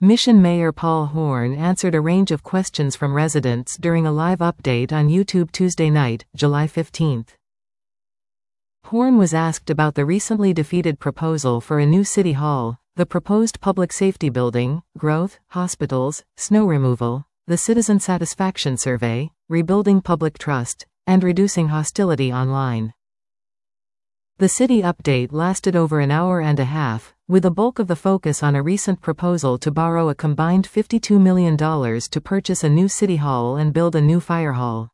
Mission Mayor Paul Horn answered a range of questions from residents during a live update on YouTube Tuesday night, July 15. Horn was asked about the recently defeated proposal for a new city hall, the proposed public safety building, growth, hospitals, snow removal, the citizen satisfaction survey, rebuilding public trust, and reducing hostility online. The city update lasted over an hour and a half, with a bulk of the focus on a recent proposal to borrow a combined $52 million to purchase a new city hall and build a new fire hall.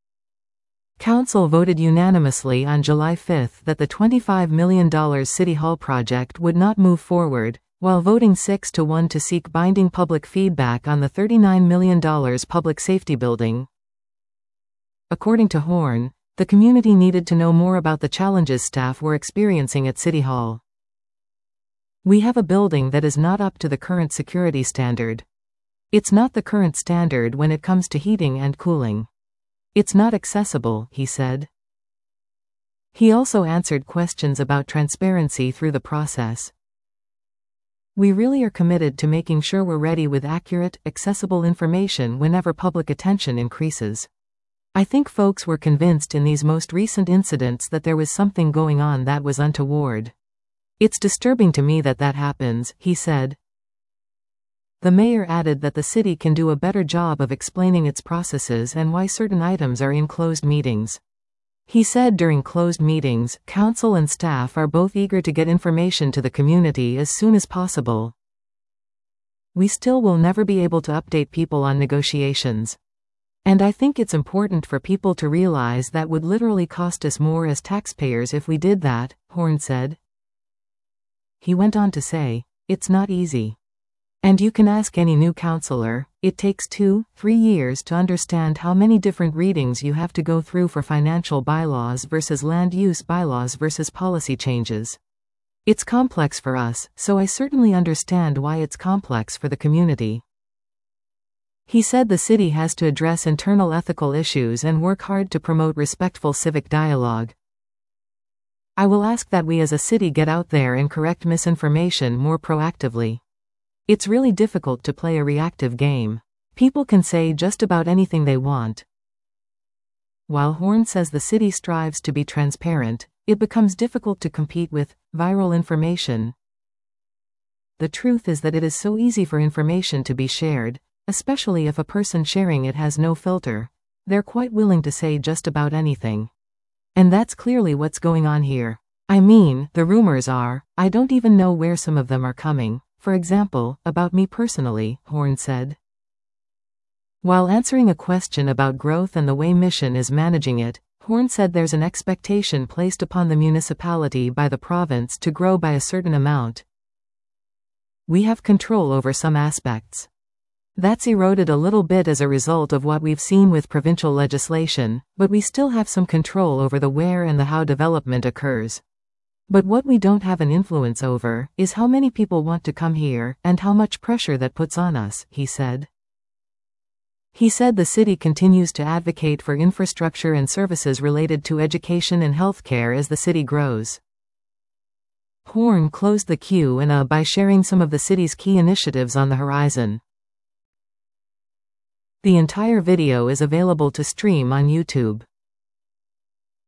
Council voted unanimously on July 5 that the $25 million City Hall project would not move forward, while voting 6-1 to seek binding public feedback on the $39 million public safety building. According to Horn, the community needed to know more about the challenges staff were experiencing at City Hall. "We have a building that is not up to the current security standard. It's not the current standard when it comes to heating and cooling. It's not accessible," he said. He also answered questions about transparency through the process. "We really are committed to making sure we're ready with accurate, accessible information whenever public attention increases. I think folks were convinced in these most recent incidents that there was something going on that was untoward. It's disturbing to me that happens," he said. The mayor added that the city can do a better job of explaining its processes and why certain items are in closed meetings. He said during closed meetings, council and staff are both eager to get information to the community as soon as possible. "We still will never be able to update people on negotiations. And I think it's important for people to realize that would literally cost us more as taxpayers if we did that," Horn said. He went on to say, "It's not easy. And you can ask any new councillor, it takes 2-3 years to understand how many different readings you have to go through for financial bylaws versus land use bylaws versus policy changes. It's complex for us, so I certainly understand why it's complex for the community." He said the city has to address internal ethical issues and work hard to promote respectful civic dialogue. "I will ask that we as a city get out there and correct misinformation more proactively. It's really difficult to play a reactive game. People can say just about anything they want." While Horn says the city strives to be transparent, it becomes difficult to compete with viral information. The truth is that it is so easy for information to be shared, especially if a person sharing it has no filter. They're quite willing to say just about anything. And that's clearly what's going on here. I mean, the rumors are, I don't even know where some of them are coming. For example, about me personally, Horn said. While answering a question about growth and the way Mission is managing it, Horn said there's an expectation placed upon the municipality by the province to grow by a certain amount. "We have control over some aspects. That's eroded a little bit as a result of what we've seen with provincial legislation, but we still have some control over the where and the how development occurs. But what we don't have an influence over is how many people want to come here and how much pressure that puts on us," he said. He said the city continues to advocate for infrastructure and services related to education and healthcare as the city grows. Horn closed the Q&A by sharing some of the city's key initiatives on the horizon. The entire video is available to stream on YouTube.